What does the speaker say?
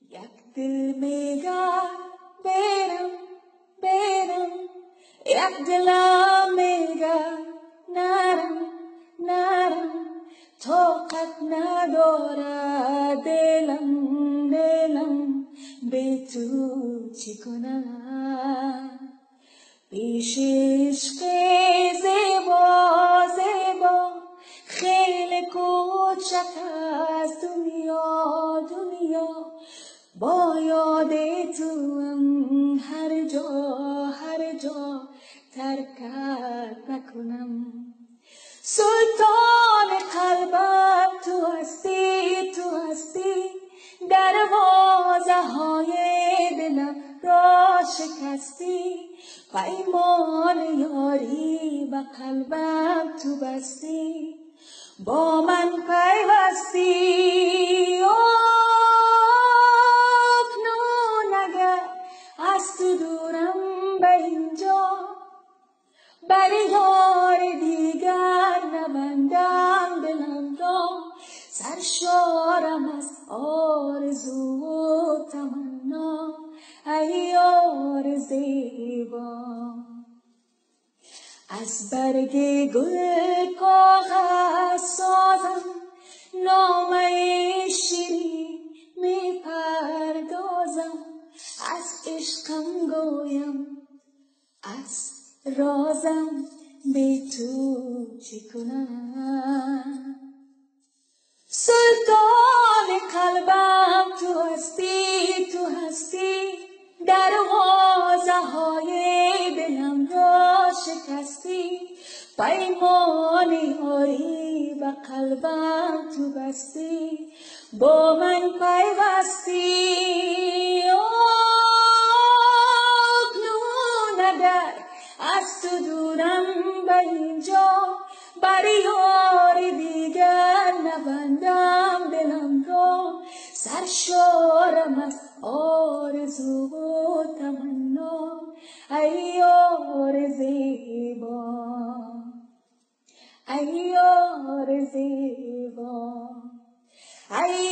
یک دل میگه برم برم، یک دلم میگه نرم نرم، طاقت نداره دلم به تو چی کنم. پیش عشق زیبا زیبا خیلی کوچک از دنیا با یاد تو هر جا ترکت نکنم. سلطان قلبم تو هستی، دروازه های دلم را شکستی، پیمان یاری به قلبم تو بستی، با من پیوستی. اکنون اگر از تو دورم به اینجا، بر یار دیگر نبندم دلم را، سرشارم از آرزو و تمنا ای یار زیبا. از برگ گل کاغذ سازم نامه شیرین می پردازم، از عشقم گویم از رازم به تو چی کنم. سلطان قلبم تو هستی، دروازه های دلم را شکستی، پیمان یاری به قلبم تو بستی، با من پیوستی. اکنون اگر از تو دورم به اینجا، بر یار دیگر نبندم دلم را، سرشارم از آرزو و تمنا ای یار زیبا، ای یار زیبا، ای